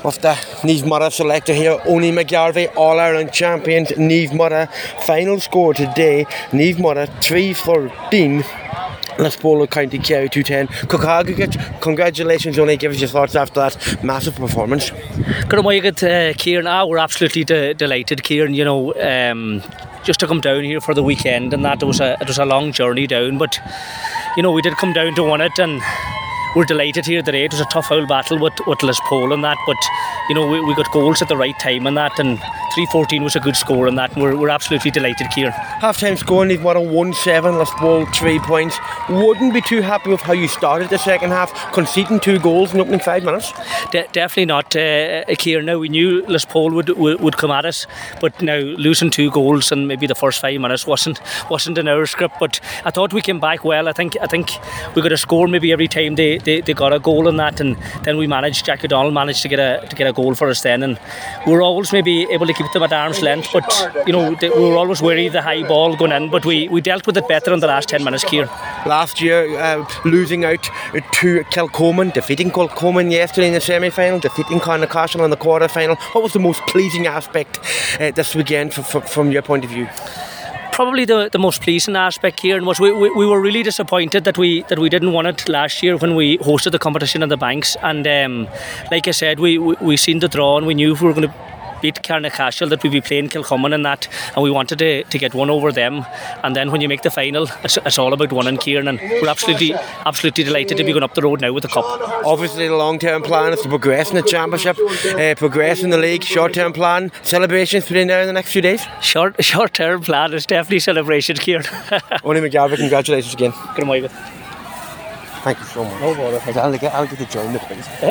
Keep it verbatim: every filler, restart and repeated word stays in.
of the Niamh Murrah selector here, Oni McGarvey, All-Ireland champions, Niamh Murrah. Final score today, Niamh Murrah three fourteen. Laspolo County Kerry two ten. Cook congratulations, Only. Give us your thoughts after that massive performance. Good morning, uh, Kieran. Ah, we're absolutely de- delighted, Kieran. You know, um, just to come down here for the weekend, and that it was a it was a long journey down, but you know we did come down to win it, and we're delighted here today. It was a tough old battle with with Laspolo and that, but you know we, we got goals at the right time and that, and three fourteen was a good score and that, and we're, we're absolutely delighted, Kieran. Half-time score, Niamh Murrah one seven, Laspolo three points. Wouldn't be too happy with how you started the second half, conceding two goals in opening five minutes. De- definitely not, uh, Kieran. Now we knew Laspolo would, would would come at us, but now losing two goals and maybe the first five minutes wasn't wasn't in our script. But I thought we came back well. I think I think we got a score maybe every time they, they, they got a goal in that, and then we managed. Jack O'Donnell managed to get a to get a goal for us then, and we were always maybe able to keep them at arm's length. But you know they, we were always wary of the high ball going in, but we, we dealt with it better in the last ten minutes, Kieran. Last year, uh, losing out to Kilcoman, defeating Kilcoman yesterday in the semi-final, defeating Clonacashel in the quarter-final. What was the most pleasing aspect uh, this weekend for, for, from your point of view? Probably the, the most pleasing aspect, Kieran, was we, we, we were really disappointed that we that we didn't win it last year when we hosted the competition in the Banks. And um, like I said, we, we, we seen the draw and we knew if we were going to beat Clonacashel that we'd be playing Kilcoman and that, and we wanted to, to get one over them. And then when you make the final, it's, it's all about winning, Kieran, and we're absolutely absolutely delighted to be going up the road now with the cup. Obviously the long-term plan is to progress in the championship, uh, progress in the league. Short-term plan, celebrations between now and the next few days? Short, short-term plan is definitely celebrations, Kieran. Oni McGarvey, congratulations again. Good morning. Thank you so much. No bother. I'll get, I'll get to join the place.